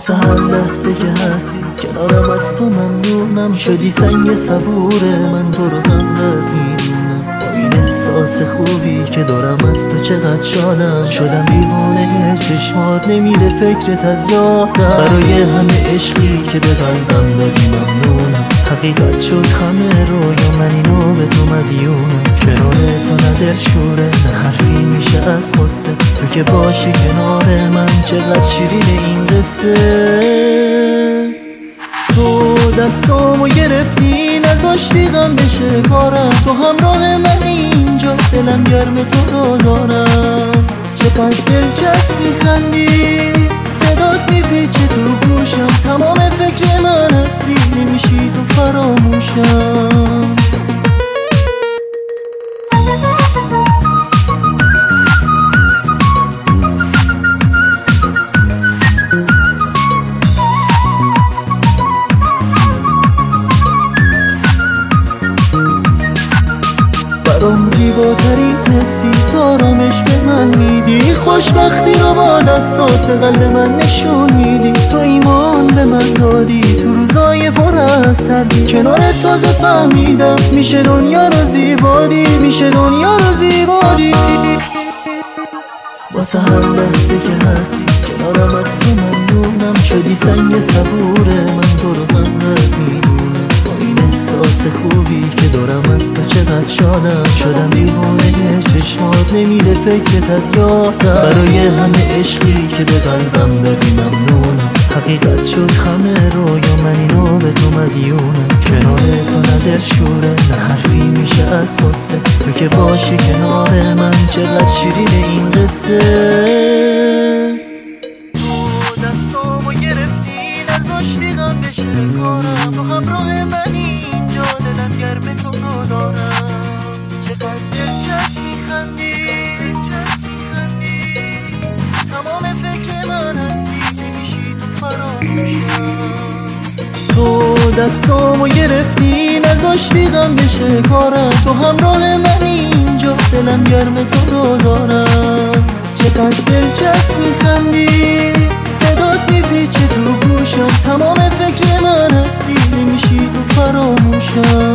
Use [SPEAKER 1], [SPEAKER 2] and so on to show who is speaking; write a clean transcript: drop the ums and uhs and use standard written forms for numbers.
[SPEAKER 1] واسه هر لحظه که هستی کنارم از تو ممنونم. شدی سنگ صبور من، تو رو همدرد میدونم. با این احساس خوبی که دارم از تو چقدر شادم. شدم دیوانه چشمات، نمیره فکرت از یادم. برای همه عشقی که به قلبم دادی ممنونم. حقیقت شد خمه رویا، من اینو به تو مدیونم. کنار تو نه دلشوره نه حرفی میشه از قصه. تو که باشی کنار من چقدر شیرین این قصه. تو دستامو گرفتی نذاشتی غم بشه کارم. تو همراه من اینجا دلم گرم تو رو دارم. چقدر دلچسب میخندی صدات میپیچه تو گوشم. تمام فکر من هستی نمیشی تو فراموشم. برام زیباترین حسی تو آرامش به من میدی. خوشبختی رو با دستات به قلب من نشون میدی. تو ایمان به من دادی تو روزای پر از تردید. کنار تازه فهمیدم میشه دنیا رو زیبادی، میشه دنیا رو زیبادی. واسه هر لحظه که هستی کنارم از تو ممنونم. شدی سنگ صبور من، تو رو همدرد میدونم. با این احساس خوبی که دارم از تو چقدر شادم. شدم دیوانه چشمات، نمیره فکرت از یادم. برای همه عشقی که به قلبم دادی ممنونم. حقیقت شد خمه رویا، من اینو به تو مدیونم. کنار تو نه دلشوره نه حرفی میشه از قصه. تو که باشی کنار من چقدر شیرین این قصه. تو دستامو گرفتی نذاشتی غم بشه کارم. تو همراه من اینجا دلم گرم تو رو دارم. چقدر دلچسب میخندی تمام فکر من هستی نمیشی تو فراموشم. تو دستامو گرفتی نذاشتی غم بشه کارم. تو همراه من اینجا دلم گرم تو رو دارم. چقدر دلچسب میخندی صدات میپیچه تو گوشم. تمام فکر من هستی نمیشی تو فراموشم.